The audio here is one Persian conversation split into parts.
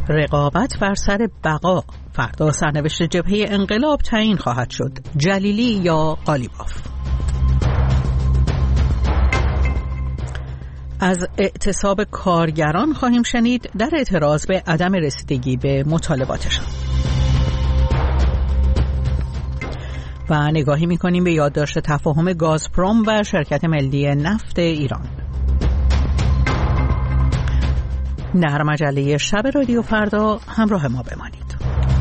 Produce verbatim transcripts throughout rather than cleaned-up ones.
رقابت بر سر بقا. فردا سرنوشت جبهه انقلاب تعیین خواهد شد، جلیلی یا قالیباف. از اعتصاب کارگران خواهیم شنید در اعتراض به عدم رسیدگی به مطالباتشان. و نگاهی می‌کنیم به یادداشت تفاهم گازپروم و شرکت ملی نفت ایران. در مجله شب رادیو فردا همراه ما بمانید.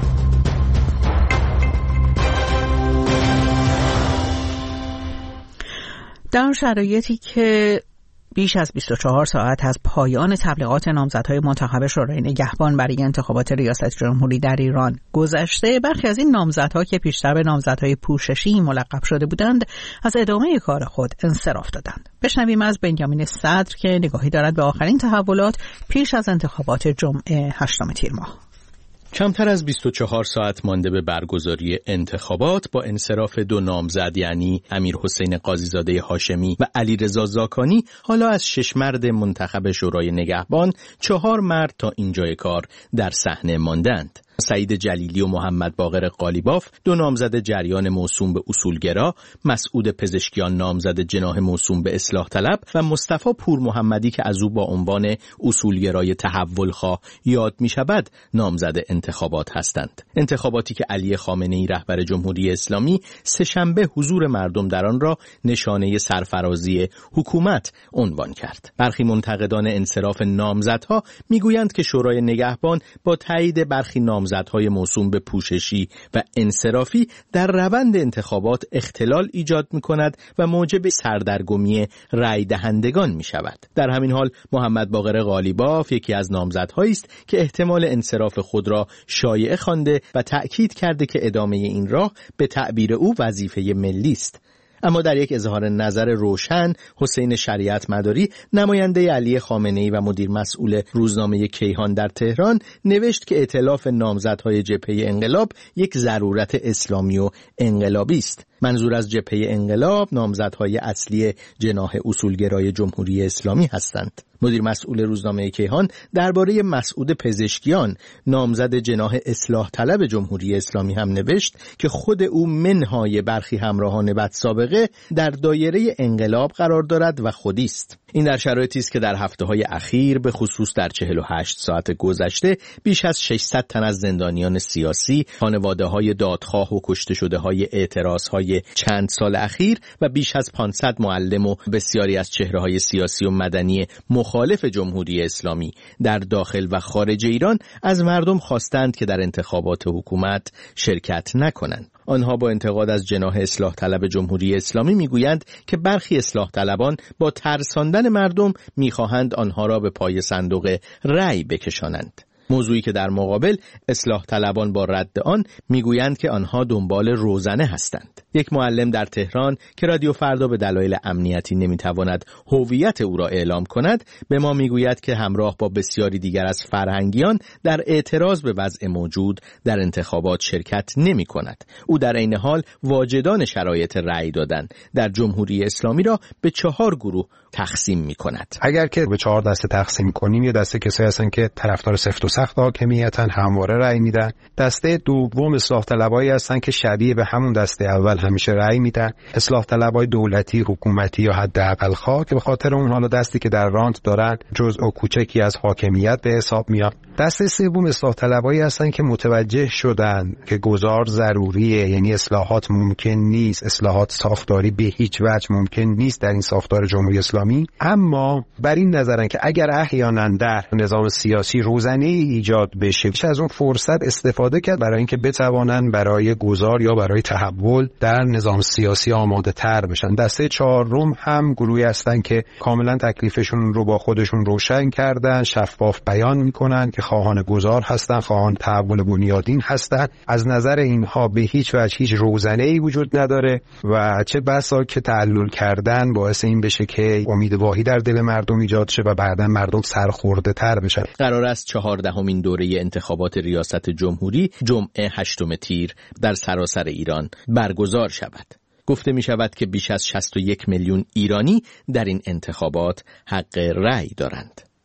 در شرایطی که بیش از بیست و چهار ساعت از پایان تبلیغات نامزدهای منتخب شورای نگهبان برای انتخابات ریاست جمهوری در ایران گذشته، برخی از این نامزدها که پیشتر به نامزدهای پوششی ملقب شده بودند از ادامه کار خود انصراف دادند. بشنویم از بنیامین صدر که نگاهی دارد به آخرین تحولات پیش از انتخابات جمعه هشتم تیر ماه. کمتر از بیست و چهار ساعت مانده به برگزاری انتخابات، با انصراف دو نامزد یعنی امیرحسین قاضیزاده هاشمی و علیرضا زاکانی، حالا از شش مرد منتخب شورای نگهبان چهار مرد تا اینجای کار در صحنه ماندند. سعید جلیلی و محمد باقر قالیباف، دو نامزد جریان موسوم به اصولگرا، مسعود پزشکیان نامزد جناح موسوم به اصلاح طلب و مصطفی پور محمدی که از او با عنوان اصولگرای تحولخواه یاد می شود نامزد انتخابات هستند. انتخاباتی که علی خامنه‌ای رهبر جمهوری اسلامی سه‌شنبه حضور مردم در آن را نشانه سرفرازی حکومت عنوان کرد. برخی منتقدان انصراف نامزدها میگویند که شورای نگهبان با تایید برخی نامزد نامزدهای موسوم به پوششی و انصرافی در روند انتخابات اختلال ایجاد می کند و موجب سردرگمی رای دهندگان می شود. در همین حال محمد باقر قالیباف یکی از نامزدهایی است که احتمال انصراف خود را شایعه خوانده و تأکید کرده که ادامه این راه به تعبیر او وظیفه ملی است. اما در یک اظهار نظر روشن، حسین شریعت مداری، نماینده علی خامنه‌ای و مدیر مسئول روزنامه کیهان در تهران، نوشت که ائتلاف نامزدهای جبهه انقلاب یک ضرورت اسلامی و انقلابی است. منظور از جبهه انقلاب نامزدهای اصلی جناح اصولگرای جمهوری اسلامی هستند. مدیر مسئول روزنامه کیهان درباره مسعود پزشکیان نامزد جناح اصلاح طلب جمهوری اسلامی هم نوشت که خود او منهای برخی همراهان بدسابقه در دایره انقلاب قرار دارد و خودی است. این در شرایطی است که در هفته‌های اخیر به خصوص در چهل و هشت ساعت گذشته بیش از ششصد تن از زندانیان سیاسی، خانواده‌های دادخواه و کشته شده‌های اعتراض‌های چند سال اخیر و بیش از پانصد معلم و بسیاری از چهره‌های سیاسی و مدنی مخالف جمهوری اسلامی در داخل و خارج ایران از مردم خواستند که در انتخابات حکومت شرکت نکنند. آنها با انتقاد از جناح اصلاح طلب جمهوری اسلامی میگویند که برخی اصلاح طلبان با ترساندن مردم میخواهند آنها را به پای صندوق رأی بکشانند. موضوعی که در مقابل اصلاح طلبان با رد آن میگویند که آنها دنبال روزنه هستند. یک معلم در تهران که رادیو فردا به دلایل امنیتی نمیتواند هویت او را اعلام کند، به ما میگوید که همراه با بسیاری دیگر از فرهنگیان در اعتراض به وضع موجود در انتخابات شرکت نمی کند. او در عین حال واجدان شرایط رأی دادن در جمهوری اسلامی را به چهار گروه تقسیم می کند. اگر که به چهار دسته تقسیم کنیم، یه دسته کسایی هستن که طرفدار سفت و سخت حاکمیتن، همواره رأی میدن. دسته دوم اصلاح طلبایی هستن که شبیه به همون دسته اول همیشه رأی میدن. اصلاح طلبای دولتی، حکومتی یا حداقل خواه که به خاطر اون حالا دستی که در رانت دارن جزء کوچکی از حاکمیت به حساب میاد. دسته سوم اصلاح طلبایی هستن که متوجه شدن که گذار ضروریه، یعنی اصلاحات ممکن نیست، اصلاحات ساختاری به هیچ وجه ممکن نیست در این ساختار جمهوری اسلامی، اما بر این نظرن که اگر احیانا در نظام سیاسی روزنه ایجاد بشه، میشه از اون فرصت استفاده کرد برای اینکه بتوانن برای گذار یا برای تحول در نظام سیاسی آماده تر بشن. دسته چهارم هم گروهی هستن که کاملا تکلیفشون رو با خودشون روشن کردن، شفاف بیان میکنن که خواهان گذار هستن، خواهان تحول بنیادین هستن. از نظر اینها به هیچ وجه هیچ روزنه‌ای وجود نداره و چه بسا که تعلل کردن باعث این بشه که امید واهی در دل مردم ایجاد شه و بعداً مردم سرخورده تر بشن. قرار است چهاردهمین دوره انتخابات ریاست جمهوری جمعه هشتم تیر در سراسر ایران برگزار شود. گفته می شود که بیش از شصت و یک میلیون ایرانی در این انتخابات حق رأی دارند.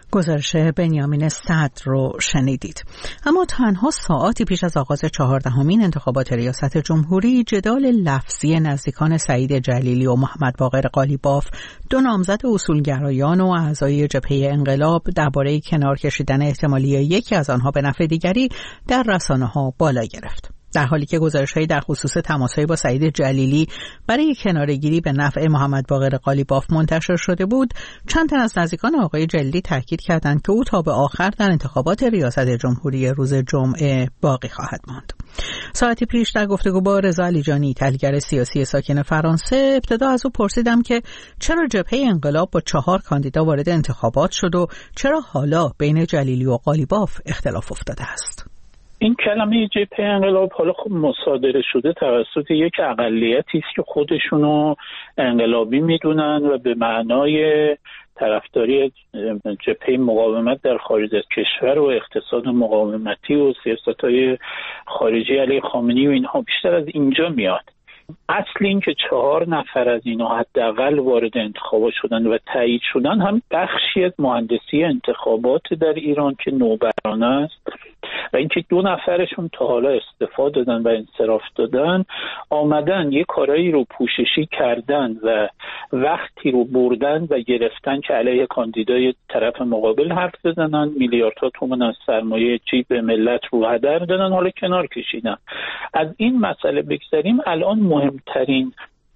گزارش بنیامین صدر رو شنیدید. اما تنها ساعاتی پیش از آغاز چهاردهمین انتخابات ریاست جمهوری، جدال لفظی نزدیکان سعید جلیلی و محمد باقر قالیباف، دو نامزد اصولگرایان و اعضای جبهه انقلاب، درباره کنار کشیدن احتمالی یکی از آنها به نفع دیگری در رسانه‌ها بالا گرفت. در حالی که گزارش‌هایی در خصوص تماس‌های با سعید جلیلی برای کناره‌گیری به نفع محمد باقر قالیباف منتشر شده بود، چند تن از نزدیکان آقای جلیلی تاکید کردند که او تا به آخر در انتخابات ریاست جمهوری روز جمعه باقی خواهد ماند. ساعتی پیش در گفتگو با رضا علیجانی، تحلیلگر سیاسی ساکن فرانسه، ابتدا از او پرسیدم که چرا جبهه انقلاب با چهار کاندیدا وارد انتخابات شد و چرا حالا بین جلیلی و قالیباف اختلاف افتاده است. این کلمه جبهه انقلاب حالا خب مصادره شده توسط یک اقلیتی است که خودشونو انقلابی میدونن و به معنای طرفداری جبهه مقاومت در خارج از کشور و اقتصاد مقاومتی و سیاست‌های خارجی علیه خامنه‌ای و اینها بیشتر از اینجا میاد. اصل این که چهار نفر از اینا حداقل وارد انتخابات شدن و تایید شدن هم بخشی از مهندسی انتخابات در ایران که نوبرانه است و اینکه دو نفرشون تا حالا استعفا دادن و انصراف دادن، آمدن یه کارایی رو پوششی کردن و وقتی رو بردن و گرفتن که علیه کاندیدای طرف مقابل حرف بزنن، میلیاردها تومان از سرمایه جیب ملت رو هدر دادن، حالا کنار کشیدن. از این مسئله بگذریم، الان مهمترین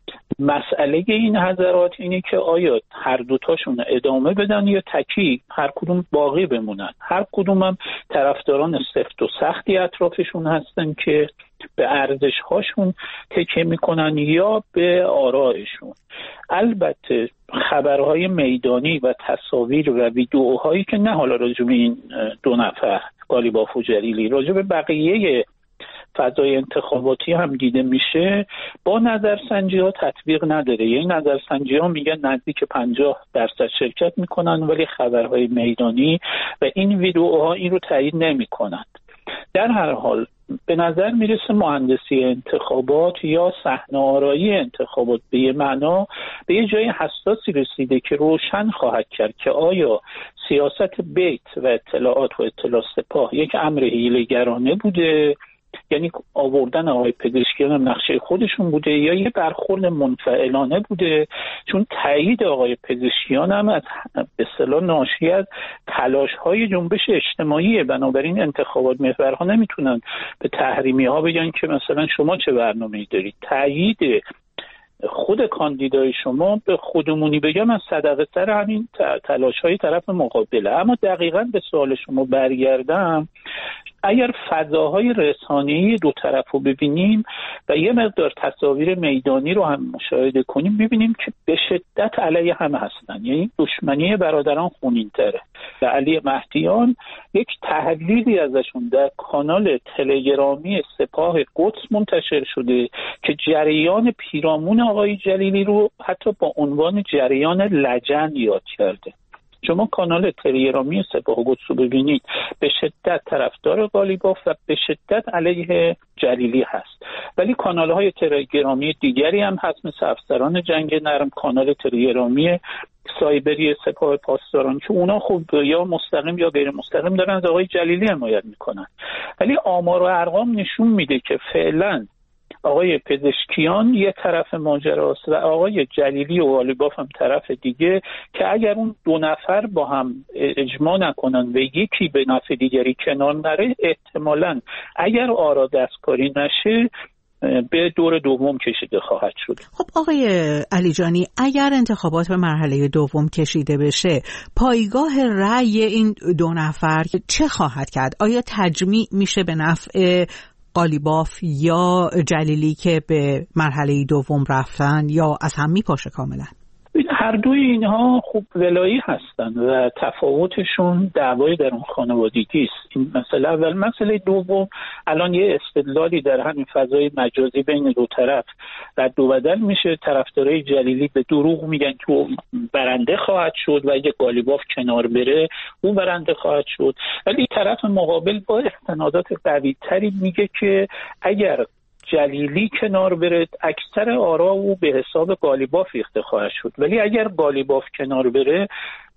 مسئله این حضرات اینه که آیا هر دوتاشون ادامه بدن یا تکی هر کدوم باقی بمونن. هر کدوم هم طرفداران سفت و سختی اطرافشون هستن که به ارزش هاشون تکیه میکنن یا به آرائشون. البته خبرهای میدانی و تصاویر و ویدئوهایی که نه حالا راجع به این دو نفر قالیباف و جلیلی، راجع به بقیه فضای انتخاباتی هم دیده میشه، با نظرسنجی ها تطبیق نداره. یعنی نظرسنجی ها میگن نزدیک پنجاه درصد شرکت میکنن، ولی خبرهای میدانی و این ویدئوها این رو تایید نمیکنن. در هر حال به نظر میرسه مهندسی انتخابات یا صحنه‌آرایی انتخابات به یه معنا به یه جای حساسی رسیده که روشن خواهد کرد که آیا سیاست بیت و اطلاعات و اطلاع سپاه یک امر حیله‌گرانه بوده، یعنی آوردن آقای پزشکیان هم نقشه خودشون بوده، یا یه برخورد منفعلانه بوده، چون تایید آقای پزشکیان هم از به اصطلاح ناشی از تلاش‌های جنبش اجتماعی. بنابراین انتخابات محورها نمیتونن به تحریمی ها بگن که مثلا شما چه برنامه‌ای دارید. تایید خود کاندیدای شما به خودمونی بگم از صدقه سر همین تلاش‌های طرف مقابله. اما دقیقاً به سوال شما برگردم، اگر فضاهای رسانه‌ای دو طرف رو ببینیم و یه مقدار تصاویر میدانی رو هم مشاهده کنیم، ببینیم که به شدت علیه هم هستن. یعنی دشمنی برادران خونین‌تره. و علی مهدیان یک تحلیلی ازشون در کانال تلگرامی سپاه قدس منتشر شده که جریان پیرامون آقای جلیلی رو حتی با عنوان جریان لجن یاد کرده. شما کانال تلگرامی سپاه قدس رو ببینید، به شدت طرفدار قالیباف و به شدت علیه جلیلی هست. ولی کانال های تلگرامی دیگری هم هست، مثل افسران جنگ نرم، کانال تلگرامی سایبری سپاه پاسداران، که اونا خوب یا مستقیم یا غیر مستقیم دارن از آقای جلیلی حمایت میکنن. ولی آمار و ارقام نشون میده که فعلا آقای پزشکیان یه طرف ماجراست و آقای جلیلی و قالیباف هم طرف دیگه، که اگر اون دو نفر با هم اجماع نکنن و یکی به نفع دیگری کنار نره، احتمالاً اگر آرا دستکاری نشه به دور دوم کشیده خواهد شد. خب آقای علیجانی، اگر انتخابات به مرحله دوم کشیده بشه، پایگاه رأی این دو نفر چه خواهد کرد؟ آیا تجمیع میشه به نفع قالیباف یا جلیلی که به مرحله دوم رفتن، یا از هم میپاشه کاملا؟ هر دوی اینها خوب ولایی هستن و تفاوتشون دعوای در اون خانوادگی است. این مسئله اول. مسئله دوم، الان یه استدلالی در همین فضای مجازی بین دو طرف رد و بدل میشه. طرفدارای جلیلی به دروغ میگن که برنده خواهد شد و اگه قالیباف کنار بره اون برنده خواهد شد، ولی طرف مقابل با استنادات قوی تری میگه که اگر جلیلی کنار بره اکثر آرا او به حساب قالیباف ریخته خواهد شد، ولی اگر قالیباف کنار بره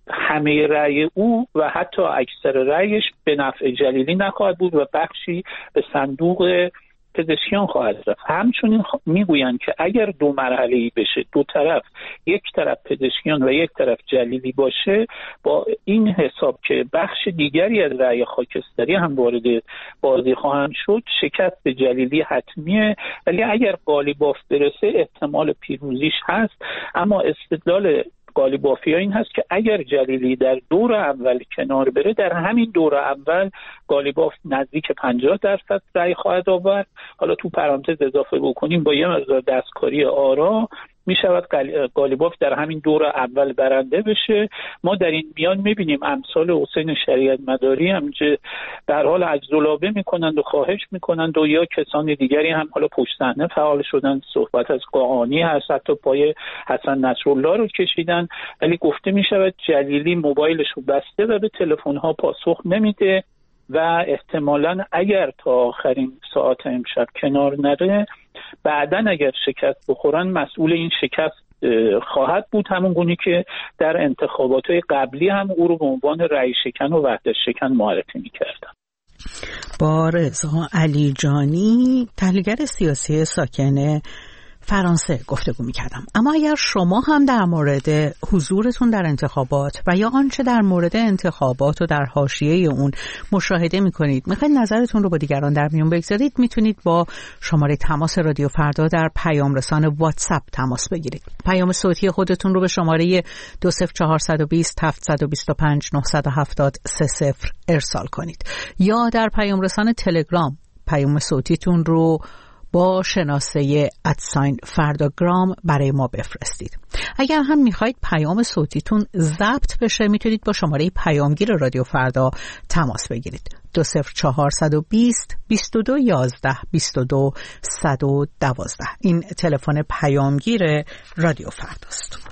همه رأی او و حتی اکثر رأیش به نفع جلیلی نخواهد بود و بخشی به صندوق پزشکیان خواهد رفت. همچنین میگویند که اگر دو مرحله‌ای بشه، دو طرف، یک طرف پزشکیان و یک طرف جلیلی باشه، با این حساب که بخش دیگری از رأی خاکستری هم وارد بازی خواهند شد، شکست به جلیلی حتمیه. ولی اگر قالیباف برسه احتمال پیروزیش هست. اما استدلال قالیبافی ها این هست که اگر جلیلی در دور اول کنار بره، در همین دور اول قالیباف نزدیک پنجاه درصد رأی خواهد آورد. حالا تو پرانتز اضافه بکنیم با یه مقدار دستکاری آرا می شود قالیباف در همین دور اول برنده بشه. ما در این میان می بینیم امثال حسین شریعت مداری هم که در حال عجزالابه می کنند و خواهش می کنند و یا کسان دیگری هم حالا پشت صحنه فعال شدن. صحبت از قاآنی هست، حتی پای حسن نصرالله رو کشیدن. ولی گفته می شود جلیلی موبایلش رو بسته و به تلفن ها پاسخ نمیده و احتمالاً اگر تا آخرین ساعت امشب کنار نره، بعدن اگر شکست بخورن مسئول این شکست خواهد بود، همون گونه که در انتخابات قبلی هم او رو به عنوان رأی شکن و وحدت شکن معرفی می‌کردن. با رضا علیجانی، تحلیلگر سیاسی ساکن فرانسه گفتگو می‌کردم. اما اگر شما هم در مورد حضورتون در انتخابات و یا آنچه در مورد انتخابات و در حاشیه اون مشاهده می‌کنید، می‌خواید نظرتون رو با دیگران در میون بگذارید، میتونید با شماره تماس رادیو فردا در پیام رسان واتساپ تماس بگیرید. پیام صوتی خودتون رو به شماره دو صفر چهار دو صفر هفت دو پنج نه هفت سه صفر ارسال کنید یا در پیام رسان تلگرام پیام صوتیتون رو با شناسه ادساین فرداگرام برای ما بفرستید. اگر هم میخواید پیام صوتیتون ضبط بشه، میتونید با شماره پیامگیر رادیو فردا تماس بگیرید. دو صفر چهار دو صفر بیست و دو یازده بیست و دو صد و دوازده. این تلفن پیامگیر رادیو فرداست.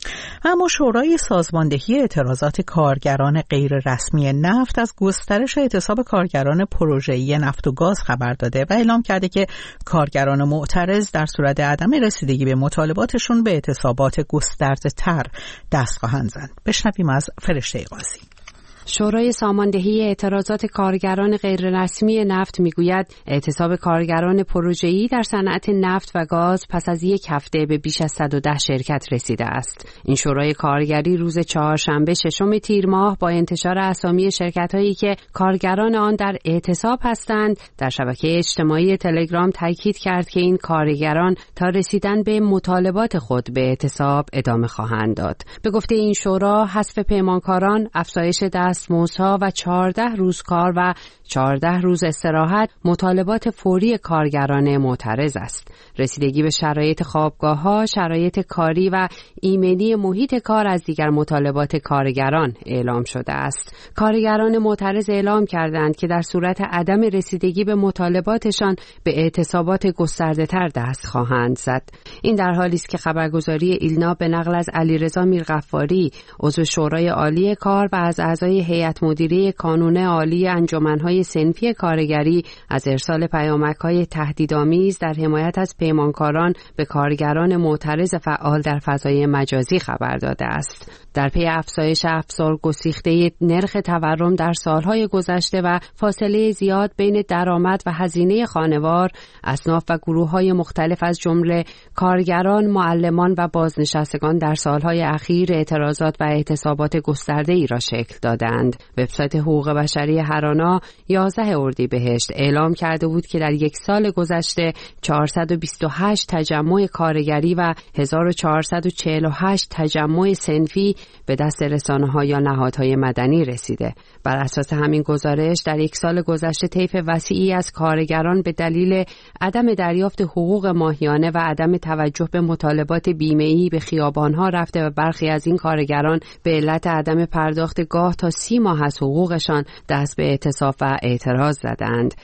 اما شورای سازماندهی اعتراضات کارگران غیر رسمی نفت از گسترش اعتصاب کارگران پروژه‌ای نفت و گاز خبر داده و اعلام کرده که کارگران معترض در صورت عدم رسیدگی به مطالباتشون به اعتصابات گسترده‌تر دست خواهند زد. بشنویم از فرشته قاضی. شورای ساماندهی اعتراضات کارگران غیررسمی نفت میگوید اعتصاب کارگران پروژه‌ای در صنعت نفت و گاز پس از یک هفته به بیش از صد و ده شرکت رسیده است. این شورای کارگری روز چهارشنبه ششم تیر ماه با انتشار اسامی شرکت‌هایی که کارگران آن در اعتصاب هستند در شبکه اجتماعی تلگرام تاکید کرد که این کارگران تا رسیدن به مطالبات خود به اعتصاب ادامه خواهند داد. به گفته این شورا، حذف پیمانکاران، افزایش دستمزدها و چهارده روز کار و چهارده روز استراحت مطالبات فوری کارگران معترض است. رسیدگی به شرایط خوابگاه‌ها، شرایط کاری و ایمنی محیط کار از دیگر مطالبات کارگران اعلام شده است. کارگران معترض اعلام کردند که در صورت عدم رسیدگی به مطالباتشان به اعتصابات گسترده‌تر دست خواهند زد. این در حالی است که خبرگزاری ایلنا به نقل از علیرضا میرغفاری، عضو شورای عالی کار و از اعضای هیئت مدیره کانون عالی انجمن‌های صنفی کارگری از ارسال پیامک‌های تهدیدآمیز در حمایت از پیمانکاران به کارگران معترض فعال در فضای مجازی خبر داده است. در پی افزایش افزار گسیخته نرخ تورم در سالهای گذشته و فاصله زیاد بین درآمد و هزینه خانوار، اصناف و گروه‌های مختلف از جمله کارگران، معلمان و بازنشستگان در سالهای اخیر اعتراضات و اعتصابات گسترده‌ای را شکل دادند. وبسایت حقوق بشری هرانا یازده اردیبهشت اعلام کرده بود که در یک سال گذشته چهارصد و بیست و هشت تجمع کارگری و هزار و چهارصد و چهل و هشت تجمع صنفی به دست رسانه‌ها یا نهادهای مدنی رسیده. بر اساس همین گزارش در یک سال گذشته طیف وسیعی از کارگران به دلیل عدم دریافت حقوق ماهیانه و عدم توجه به مطالبات بیمه‌ای به خیابان‌ها رفته و برخی از این کارگران به علت عدم پرداخت گاه تا سی ماه از حقوقشان دست به اعتصاب و اعتراض زدند.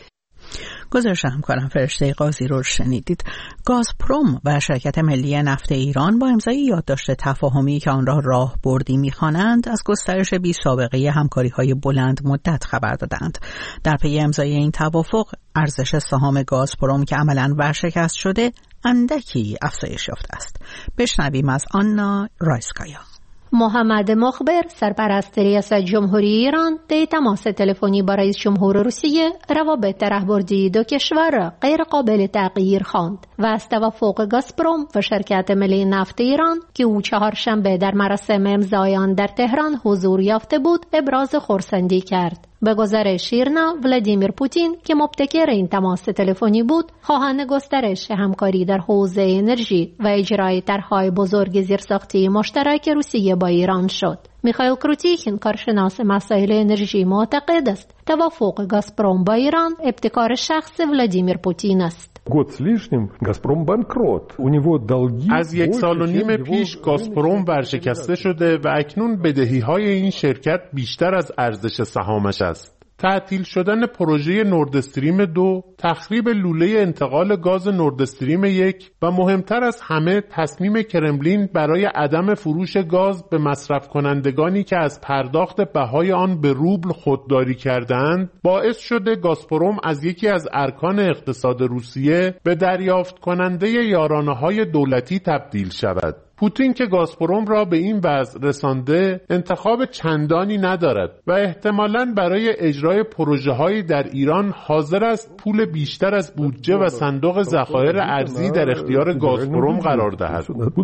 گزارش همکارم فرشته قاضی رو شنیدید. گازپروم و شرکت ملی نفت ایران با امضای یادداشت تفاهمی که آن را راهبردی می‌خوانند از گسترش بی سابقه همکاری‌های بلند مدت خبر دادند. در پی امضای این توافق ارزش سهام گازپروم که عملاً ورشکست شده اندکی افزایش یافته است. بشنویم از آنا رایسکایا. محمد مخبر سرپرست ریاست جمهوری ایران در تماس تلفنی با رئیس جمهور روسیه روابط راهبردی دو کشور را غیر قابل تغییر خواند و از توافق گازپروم و شرکت ملی نفت ایران که او چهارشنبه در مراسم امضای آن در تهران حضور یافته بود ابراز خرسندی کرد. به گزارش ایرنا، ولادیمیر پوتین که مبتکر این تماس تلفنی بود، خواهان گسترش همکاری در حوزه انرژی و اجرای طرح‌های بزرگ زیرساختی مشترک روسیه با ایران شد. میخائیل کروتیخین، کارشناس مسائل انرژی، معتقد است توافق گازپروم با ایران ابتکار شخص ولادیمیر پوتین است. از یک سال و نیم پیش گازپروم ورشکسته شده و اکنون بدهی‌های این شرکت بیشتر از ارزش سهامش است. تعطیل شدن پروژه نورد استریم دو، تخریب لوله انتقال گاز نورد استریم یک و مهمتر از همه تصمیم کرملین برای عدم فروش گاز به مصرف کنندگانی که از پرداخت بهای آن به روبل خودداری کردند، باعث شده گازپروم از یکی از ارکان اقتصاد روسیه به دریافت کننده یارانه‌های دولتی تبدیل شود. پوتین که گازپروم را به این وضع رسانده انتخاب چندانی ندارد و احتمالاً برای اجرای پروژه‌هایی در ایران حاضر است پول بیشتر از بودجه و صندوق ذخایر ارزی در اختیار گازپروم قرار دهد.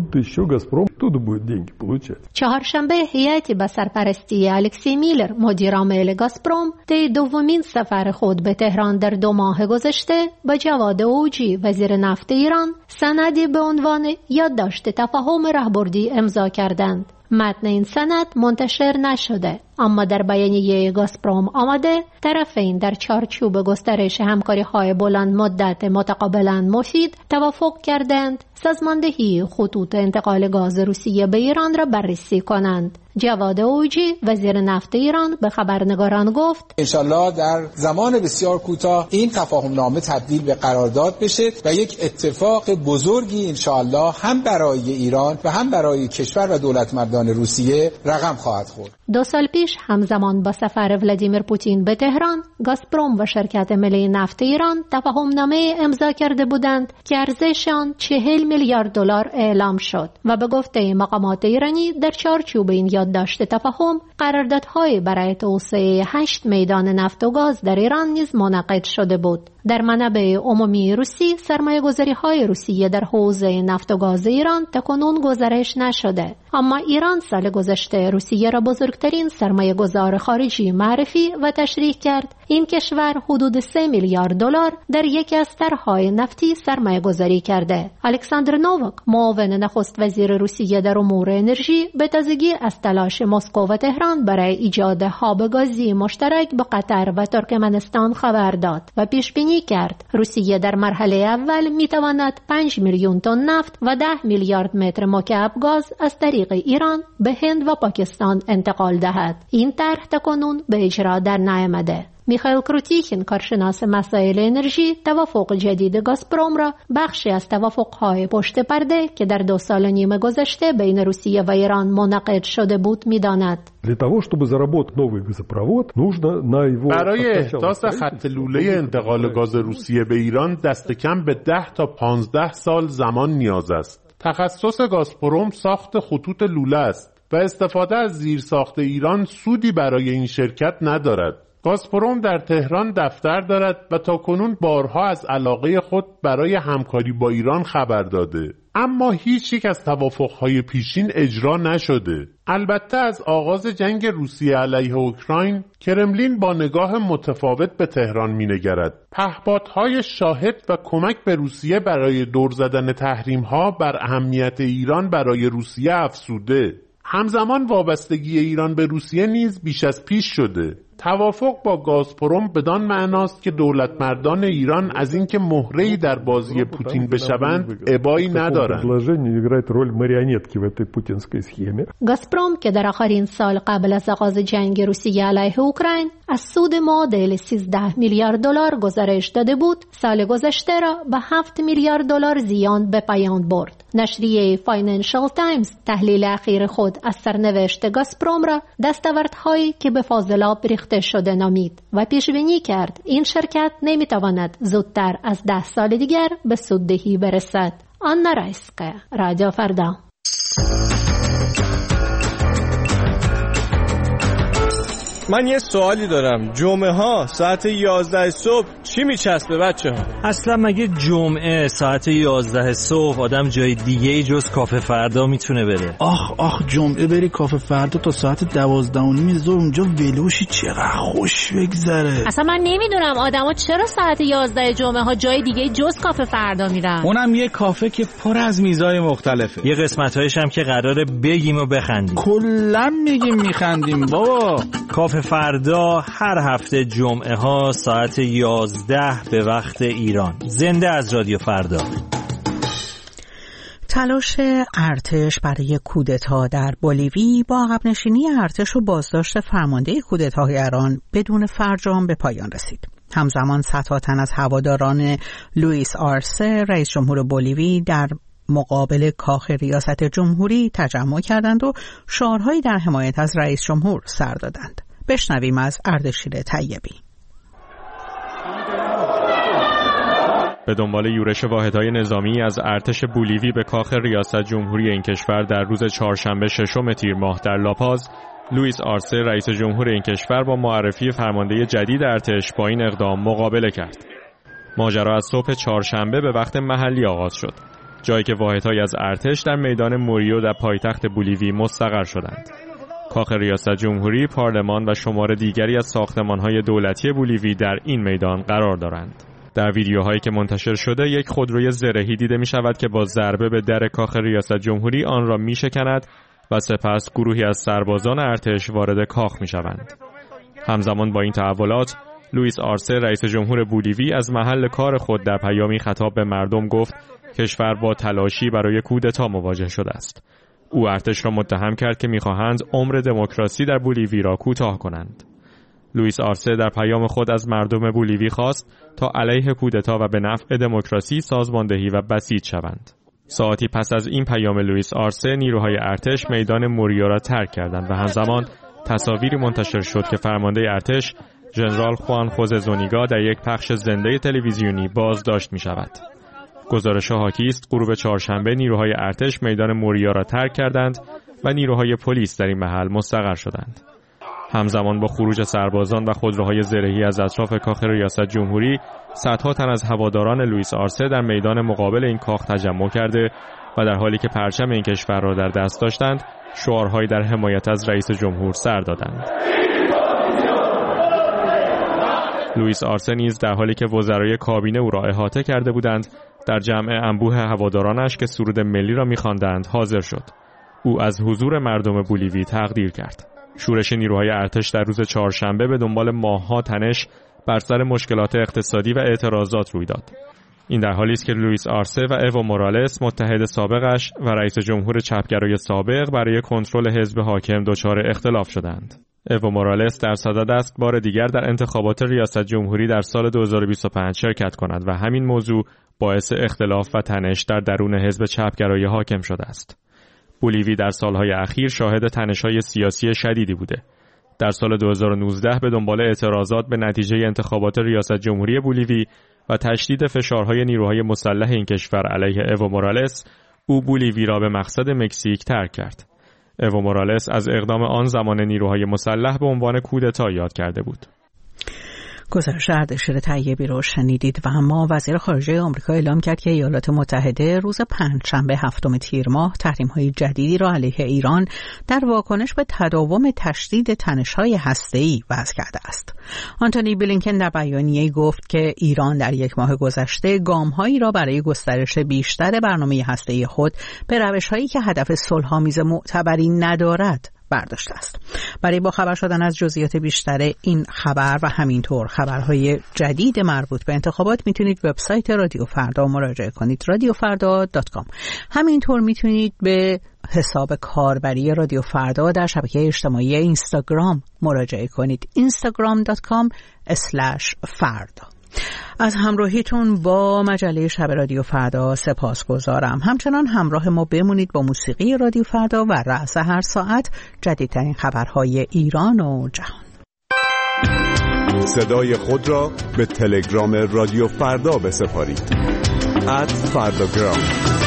چهارشنبه هیئتی به سرپرستی الکسی میلر، مدیر عامل گازپروم، طی دومین سفر خود به تهران در دو ماه گذشته با جواد اوجی، وزیر نفت ایران، سندی به عنوان یادداشت تفاهم راهبردی امضا کردند. متن این سند منتشر نشده، اما در بیانیه گازپروم آمده طرفین در چارچوب گسترش همکاری‌های بلند مدت متقابلاً مفید توافق کردند سازماندهی خطوط انتقال گاز روسیه به ایران را بررسی کنند. جواد اوجی، وزیر نفت ایران، به خبرنگاران گفت انشالله در زمان بسیار کوتاه این تفاهم نامه تبدیل به قرارداد بشه و یک اتفاق بزرگی انشالله هم برای ایران و هم برای کشور و دولتمردان روسیه رقم خواهد خورد. دو سال پیش همزمان با سفر ولادیمیر پوتین به تهران، گازپروم و شرکت ملی نفت ایران تفاهم نامه امضا کرده بودند که ارزش آن چهل میلیارد دلار اعلام شد و به گفته مقامات ایرانی در چارچوب این یادداشت تفاهم قراردادهای برای توسعه هشت میدان نفت و گاز در ایران نیز منعقد شده بود. در منابع عمومی روسی، سرمایه‌گذاری‌های روسیه در حوزه نفت و گاز ایران تاکنون گزارش نشده، اما ایران سال گذشته روسیه را بزرگترین سرمایه‌گذار خارجی معرفی و تشریح کرد. این کشور حدود سه میلیارد دلار در یکی از طرح‌های نفتی سرمایه‌گذاری کرده. الکساندر نوواک، معاون نخست وزیر روسیه در امور انرژی، به تازگی از تلاش مسکو و تهران برای ایجاد هاب گازی مشترک به قطر و ترکمنستان خبر داد و پیش بینی کرد روسیه در مرحله اول میتواند پنج میلیون تن نفت و ده میلیارد متر مکعب گاز از طریق ایران به هند و پاکستان انتقال دهد. این طرح تاکنون به اجرا در نیامده. میخائیل کروتیخین، کارشناس مسائل انرژی، توافق جدید گازپروم را بخشی از توافق‌های پشت پرده که در دو سال و نیم گذشته بین روسیه و ایران منعقد شده بود می‌داند. برای احداث خط لوله انتقال گاز روسیه به ایران دست کم به ده تا پانزده سال زمان نیاز است. تخصص گازپروم ساخت خطوط لوله است و استفاده از زیرساخت ایران سودی برای این شرکت ندارد. گازپروم در تهران دفتر دارد و تاکنون بارها از علاقه خود برای همکاری با ایران خبر داده، اما هیچ یک از توافق‌های پیشین اجرا نشده. البته از آغاز جنگ روسیه علیه اوکراین، کرملین با نگاه متفاوت به تهران می‌نگرد. پهپادهای شاهد و کمک به روسیه برای دور زدن تحریم‌ها بر اهمیت ایران برای روسیه افزوده. همزمان وابستگی ایران به روسیه نیز بیش از پیش شده. توافق با گازپروم بدان معناست که دولت مردان ایران از اینکه مهره‌ای در بازی پوتین بشوند ابایی ندارند. گازپروم که در آخرین سال قبل از آغاز جنگ روسیه علیه اوکراین از سود معادل سیزده میلیارد دلار گزارش داده بود، سال گذشته را به هفت میلیارد دلار زیان به پایان برد. نشریه فاینانشال تایمز تحلیل اخیر خود از سرنوشت گازپروم را دستاوردهایی که به فاضلاب ریخته شده نامید و پیش بینی کرد این شرکت نمیتواند زودتر از ده سال دیگر به سوددهی برسد. آنا رایسکه، رادیو فردا. من یه سوالی دارم. جمعه ها ساعت یازده صبح چی میچسبه بچه ها؟ اصلا مگه جمعه ساعت یازده صبح آدم جای دیگه جز کافه فردا میتونه بره؟ آخ آخ جمعه بری کافه فردا تا ساعت دوازده و نیم ظهر اونجا ولوشی چقدر خوش بگذره. اصلا من نمیدونم آدما چرا ساعت یازده جمعه ها جای دیگه جز کافه فردا میرن. اونم یه کافه که پر از میزای مختلفه. یه قسمتایش هم که قراره بگیم و بخندیم. کلا میگیم میخندیم بابا. کافه فردا هر هفته جمعه ها ساعت یازده به وقت ایران. زنده از رادیو فردا. تلاش ارتش برای کودتا در بولیوی با عقب نشینی ارتش و بازداشت فرمانده کودتاگران بدون فرجام به پایان رسید. همزمان صدها تن از هواداران لوئیس آرسه رئیس جمهور بولیوی در مقابل کاخ ریاست جمهوری تجمع کردند و شعارهایی در حمایت از رئیس جمهور سر دادند. بشنویم از اردشیر طیبی. به دنبال یورش واحدهای نظامی از ارتش بولیوی به کاخ ریاست جمهوری این کشور در روز چهارشنبه ششم تیر ماه در لاپاز، لوئیس آرسه رئیس جمهور این کشور با معرفی فرمانده جدید ارتش با این اقدام مقابله کرد. ماجرا از صبح چهارشنبه به وقت محلی آغاز شد، جایی که واحدهای از ارتش در میدان موریو در پایتخت بولیوی مستقر شدند. کاخ ریاست جمهوری، پارلمان و شمار دیگری از ساختمان‌های دولتی بولیوی در این میدان قرار دارند. در ویدیوهایی که منتشر شده یک خودروی زرهی دیده می شود که با ضربه به در کاخ ریاست جمهوری آن را می شکند و سپس گروهی از سربازان ارتش وارد کاخ می شوند. همزمان با این تحولات، لوئیس آرسه رئیس جمهور بولیوی از محل کار خود در پیامی خطاب به مردم گفت کشور با تلاشی برای کودتا مواجه شده است. او ارتش را متهم کرد که می‌خواهند عمر دموکراسی در بولیوی را کوتاه کنند. لوئیس آرسه در پیام خود از مردم بولیوی خواست تا علیه کودتا و به نفع دموکراسی سازماندهی و بسیج شوند. ساعتی پس از این پیام لوئیس آرسه، نیروهای ارتش میدان موریو را ترک کردند و همزمان تصاویری منتشر شد که فرمانده ارتش ژنرال خوان خوزه زونیگا در یک پخش زنده تلویزیونی بازداشت می شود. گزارش حاکی است غروب چهارشنبه نیروهای ارتش میدان موریو را ترک کردند و نیروهای پلیس در این محل مستقر شدند. همزمان با خروج سربازان و خودروهای زرهی از اطراف کاخ ریاست جمهوری، صدها تن از هواداران لوئیس آرسه در میدان مقابل این کاخ تجمع کرده و در حالی که پرچم این کشور را در دست داشتند، شعارهایی در حمایت از رئیس جمهور سر دادند. لوئیس آرسه نیز در حالی که وزرای کابینه او را احاطه کرده بودند، در جمع انبوه هوادارانش که سرود ملی را می‌خواندند حاضر شد. او از حضور مردم بولیوی تقدیر کرد. شورش نیروهای ارتش در روز چهارشنبه به دنبال ماه‌ها تنش بر سر مشکلات اقتصادی و اعتراضات روی داد. این در حالی است که لوئیس آرسه و ایو مورالس متحد سابقش و رئیس جمهور چپگرای سابق برای کنترل حزب حاکم دچار اختلاف شدند. ایو مورالس در صدد است بار دیگر در انتخابات ریاست جمهوری در سال دو هزار و بیست و پنج شرکت کند و همین موضوع باعث اختلاف و تنش در درون حزب چپگرای حاکم شده است. بولیوی در سالهای اخیر شاهد تنش‌های سیاسی شدیدی بوده. در سال دو هزار و نوزده به دنبال اعتراضات به نتیجه انتخابات ریاست جمهوری بولیوی و تشدید فشارهای نیروهای مسلح این کشور علیه ایو مورالس، او بولیوی را به مقصد مکزیک ترک کرد. ایو مورالس از اقدام آن زمان نیروهای مسلح به عنوان کودتا یاد کرده بود. گزارش اردشیر طیبی رو شنیدید. و اما وزیر خارجه آمریکا اعلام کرد که ایالات متحده روز پنجشنبه هفتم تیر ماه تحریم‌های جدیدی را علیه ایران در واکنش به تداوم تشدید تنش‌های هسته‌ای وضع کرده است. آنتونی بلینکن در بیانیه‌ای گفت که ایران در یک ماه گذشته گام‌هایی را برای گسترش بیشتر برنامه هسته‌ای خود به روش‌هایی که هدف صلح‌آمیز معتبری ندارد برداشته است. برای با خبر شدن از جزئیات بیشتر این خبر و همینطور خبرهای جدید مربوط به انتخابات میتونید وبسایت رادیو فردا مراجعه کنید، رادیو فردا دات کام. همینطور میتونید به حساب کاربری رادیو فردا در شبکه اجتماعی اینستاگرام مراجعه کنید، اینستاگرام دات کام اسلش فردا. از همراهیتون با مجله شب رادیو فردا سپاسگزارم. همچنان همراه ما بمونید با موسیقی رادیو فردا و رأس هر ساعت جدیدترین خبرهای ایران و جهان. صدای خود را به تلگرام رادیو فردا بسپارید. ات فرداگرام